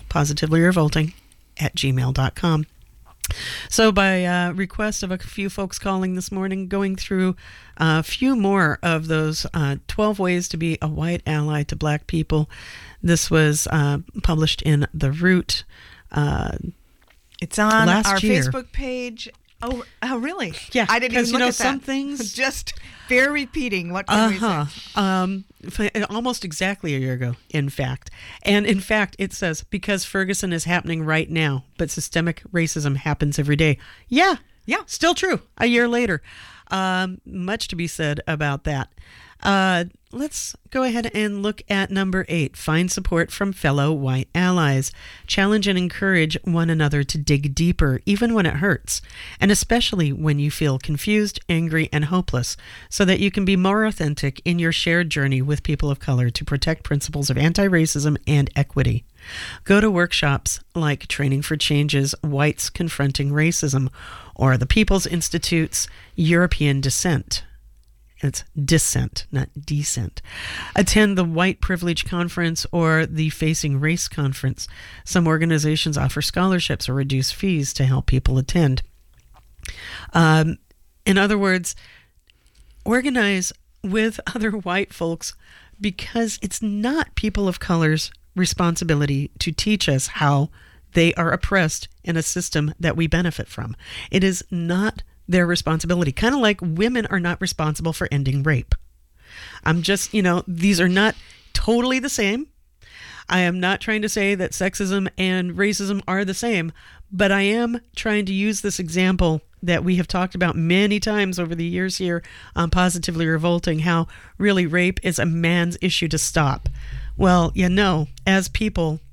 positivelyrevolting@gmail.com. So by request of a few folks calling this morning, going through a few more of those 12 ways to be a white ally to black people. This was published in The Root. It's on our year. Facebook page. Oh, really? Yeah, I didn't even look at some that. things just bear repeating. What can we say? Almost exactly a year ago, in fact. And in fact, it says, because Ferguson is happening right now, but systemic racism happens every day. Yeah, still true. A year later. Much to be said about that. Let's go ahead and look at number 8. Find support from fellow white allies. Challenge and encourage one another to dig deeper, even when it hurts, and especially when you feel confused, angry, and hopeless, so that you can be more authentic in your shared journey with people of color to protect principles of anti-racism and equity. Go to workshops like Training for Change's Whites Confronting Racism, or the People's Institute's European Descent. It's dissent, not decent. Attend the White Privilege Conference or the Facing Race Conference. Some organizations offer scholarships or reduced fees to help people attend. In other words, organize with other white folks, because it's not people of color's responsibility to teach us how they are oppressed in a system that we benefit from. It is not their responsibility. Kind of like women are not responsible for ending rape. I'm just, these are not totally the same. I am not trying to say that sexism and racism are the same, but I am trying to use this example that we have talked about many times over the years here on Positively Revolting, how really rape is a man's issue to stop. Well, as people,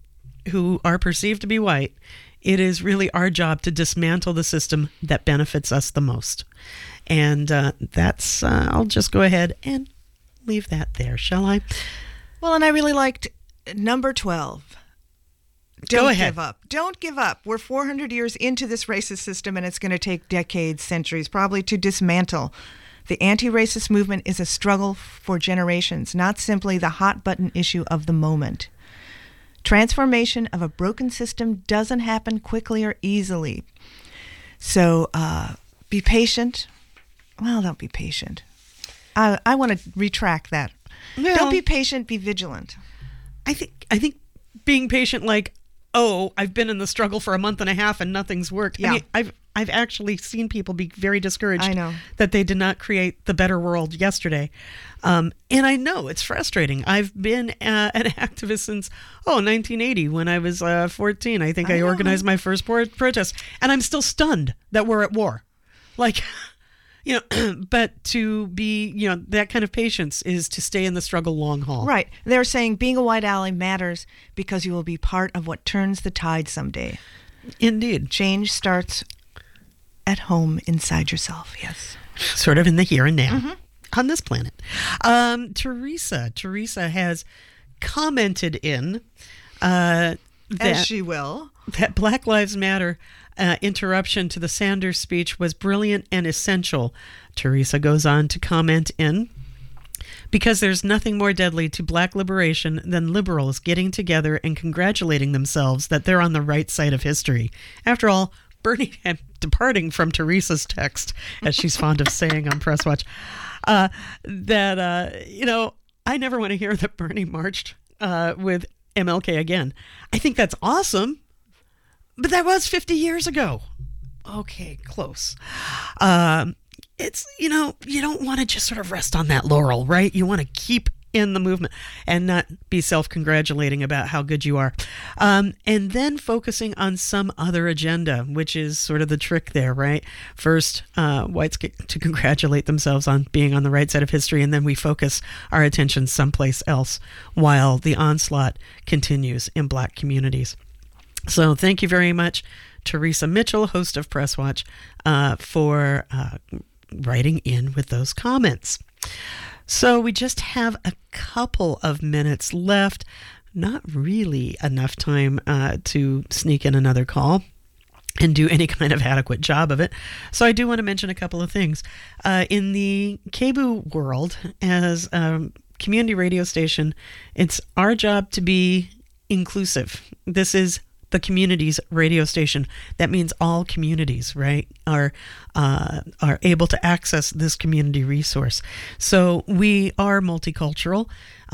who are perceived to be white, it is really our job to dismantle the system that benefits us the most. And that's, I'll just go ahead and leave that there, shall I? Well, and I really liked number 12. Don't give up. Don't give up. We're 400 years into this racist system, and it's going to take decades, centuries, probably to dismantle. The anti-racist movement is a struggle for generations, not simply the hot-button issue of the moment. Transformation of a broken system doesn't happen quickly or easily. So be patient. Well, don't be patient. I want to retract that. Well, don't be patient, be vigilant. I think being patient, like, oh, I've been in the struggle for a month and a half and nothing's worked. Yeah. I mean, I've actually seen people be very discouraged. I know. That they did not create the better world yesterday. And I know it's frustrating. I've been an activist since, 1980 when I was 14. I think I organized my first protest. And I'm still stunned that we're at war. Like, but to be, that kind of patience is to stay in the struggle long haul. Right. They're saying being a white ally matters because you will be part of what turns the tide someday. Indeed. Change starts at home inside yourself, yes. Sort of in the here and now on this planet. Teresa has commented in as she will, that Black Lives Matter interruption to the Sanders speech was brilliant and essential. Teresa goes on to comment in, because there's nothing more deadly to black liberation than liberals getting together and congratulating themselves that they're on the right side of history. After all, Bernie, departing from Teresa's text, as she's fond of saying on Press Watch, I never want to hear that Bernie marched with MLK again. I think that's awesome. But that was 50 years ago. Okay, close. It's, you don't want to just sort of rest on that laurel, right? You want to keep in the movement and not be self-congratulating about how good you are. And then focusing on some other agenda, which is sort of the trick there, right? First, whites get to congratulate themselves on being on the right side of history, and then we focus our attention someplace else while the onslaught continues in black communities. So thank you very much, Teresa Mitchell, host of Press Watch, for writing in with those comments. So we just have a couple of minutes left. Not really enough time to sneak in another call and do any kind of adequate job of it. So I do want to mention a couple of things. In the KBOO world, as a community radio station, it's our job to be inclusive. This is the community's radio station. That means all communities, right, are able to access this community resource. So we are multicultural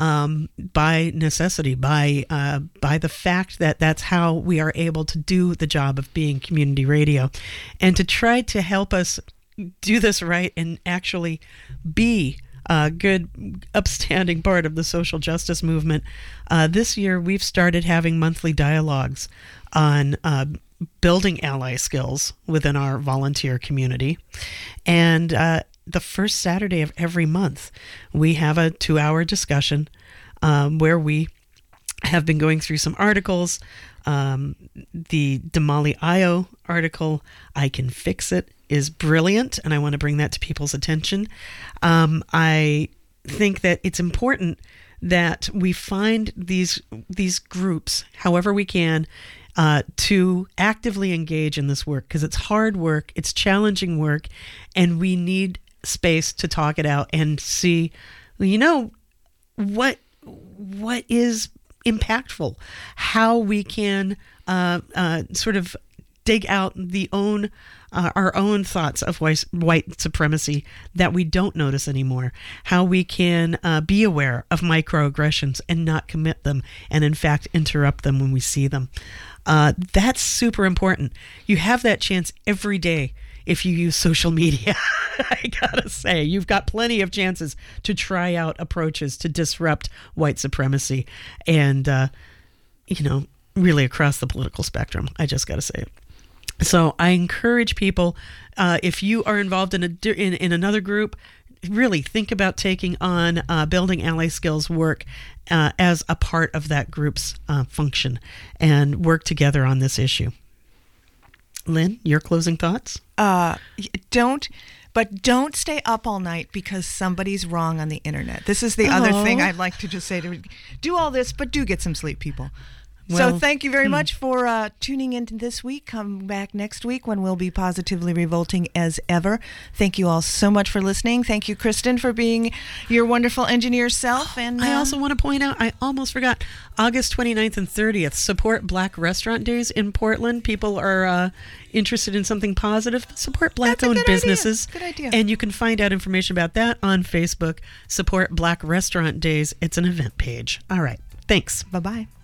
by necessity, by the fact that that's how we are able to do the job of being community radio. And to try to help us do this right and actually be a good, upstanding part of the social justice movement. This year, we've started having monthly dialogues on building ally skills within our volunteer community. And the first Saturday of every month, we have a 2-hour discussion where we have been going through some articles. The Damali Ayo article, I Can Fix It, is brilliant, and I want to bring that to people's attention. I think that it's important that we find these groups, however we can, to actively engage in this work, because it's hard work, it's challenging work, and we need space to talk it out and see, what is impactful, how we can sort of dig out our own thoughts of white supremacy that we don't notice anymore, how we can be aware of microaggressions and not commit them, and in fact interrupt them when we see them. That's super important. You have that chance every day if you use social media. I gotta say, you've got plenty of chances to try out approaches to disrupt white supremacy and, really across the political spectrum. I just gotta say it. So I encourage people, if you are involved in another group, really think about taking on Building Ally Skills work as a part of that group's function and work together on this issue. Lynn, your closing thoughts? Don't stay up all night because somebody's wrong on the internet. This is the other thing I'd like to just say to do all this, but do get some sleep, people. So thank you very much for tuning in this week. Come back next week when we'll be positively revolting as ever. Thank you all so much for listening. Thank you, Kristen, for being your wonderful engineer self. And I also want to point out, I almost forgot, August 29th and 30th, support Black Restaurant Days in Portland. People are interested in something positive. Support Black-owned businesses. Good idea. And you can find out information about that on Facebook. Support Black Restaurant Days. It's an event page. All right. Thanks. Bye-bye.